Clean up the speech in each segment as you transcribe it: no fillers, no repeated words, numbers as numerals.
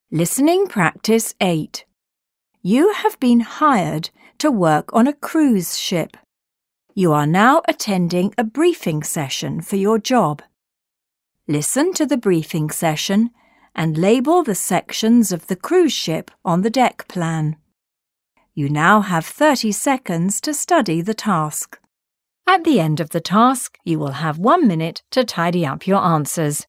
Listening Practice 8. You have been hired to work on a cruise ship. You are now attending a briefing session for your job. Listen to the briefing session and label the sections of the cruise ship on the deck plan. You now have 30 seconds to study the task. At the end of the task, you will have 1 minute to tidy up your answers.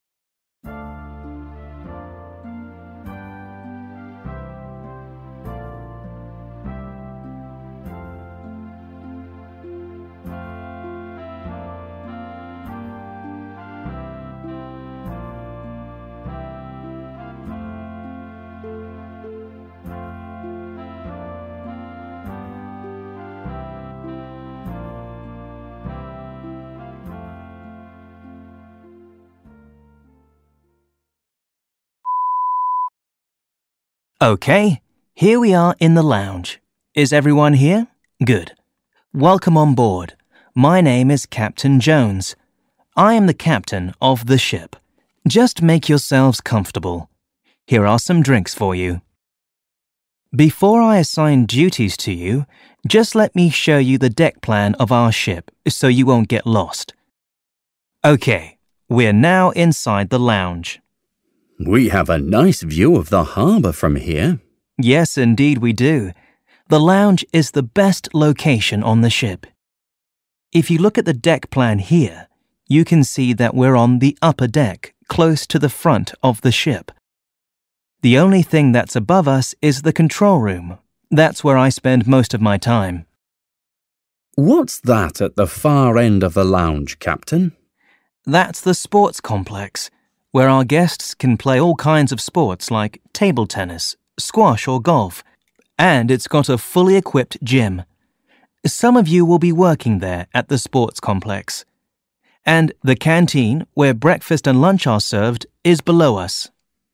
Okay, here we are in the lounge. Is everyone here? Good. Welcome on board. My name is Captain Jones. I am the captain of the ship. Just make yourselves comfortable. Here are some drinks for you. Before I assign duties to you, just let me show you the deck plan of our ship so you won't get lost. Okay, we're now inside the lounge. We have a nice view of the harbour from here. Yes, indeed we do. The lounge is the best location on the ship. If you look at the deck plan here, you can see that we're on the upper deck, close to the front of the ship. The only thing that's above us is the control room. That's where I spend most of my time. What's that at the far end of the lounge, Captain? That's the sports complex, where our guests can play all kinds of sports like table tennis, squash or golf, and it's got a fully equipped gym. Some of you will be working there at the sports complex. And the canteen, where breakfast and lunch are served, is below us.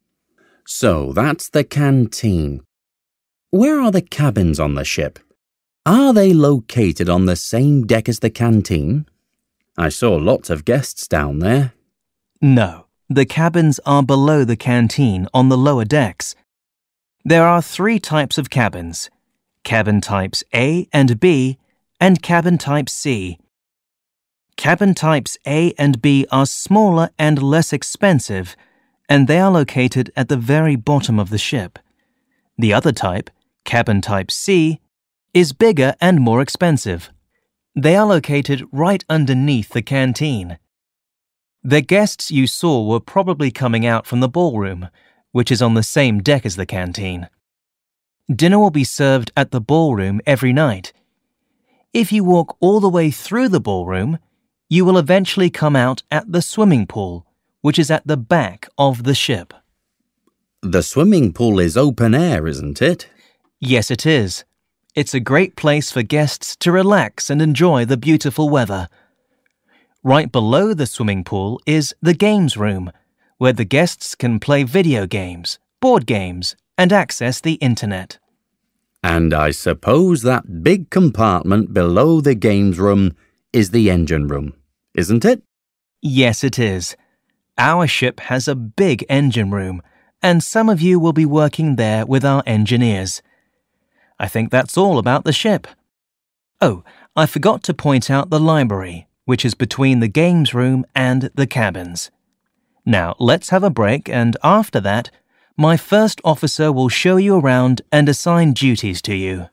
So that's the canteen. Where are the cabins on the ship? Are they located on the same deck as the canteen? I saw lots of guests down there. No. The cabins are below the canteen on the lower decks. There are 3 types of cabins: cabin types A and B, and cabin type C. Cabin types A and B are smaller and less expensive, and they are located at the very bottom of the ship. The other type, cabin type C, is bigger and more expensive. They are located right underneath the canteen. The guests you saw were probably coming out from the ballroom, which is on the same deck as the canteen. Dinner will be served at the ballroom every night. If you walk all the way through the ballroom, you will eventually come out at the swimming pool, which is at the back of the ship. The swimming pool is open air, isn't it? Yes, it is. It's a great place for guests to relax and enjoy the beautiful weather. Right below the swimming pool is the games room, where the guests can play video games, board games, and access the internet. And I suppose that big compartment below the games room is the engine room, isn't it? Yes, it is. Our ship has a big engine room, and some of you will be working there with our engineers. I think that's all about the ship. Oh, I forgot to point out the library, which is between the games room and the cabins. Now, let's have a break, and after that, my first officer will show you around and assign duties to you.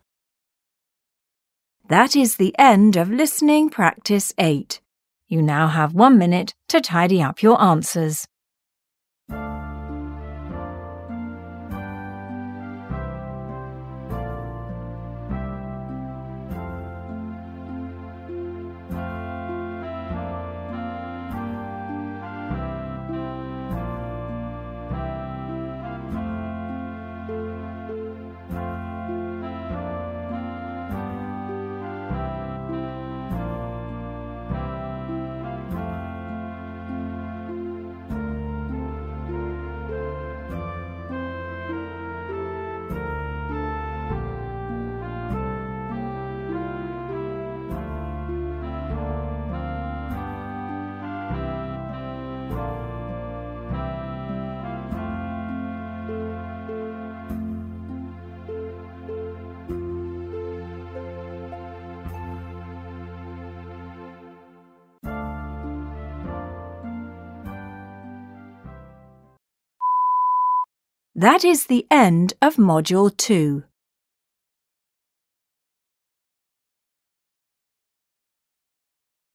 That is the end of Listening Practice 8. You now have 1 minute to tidy up your answers. That is the end of Module 2.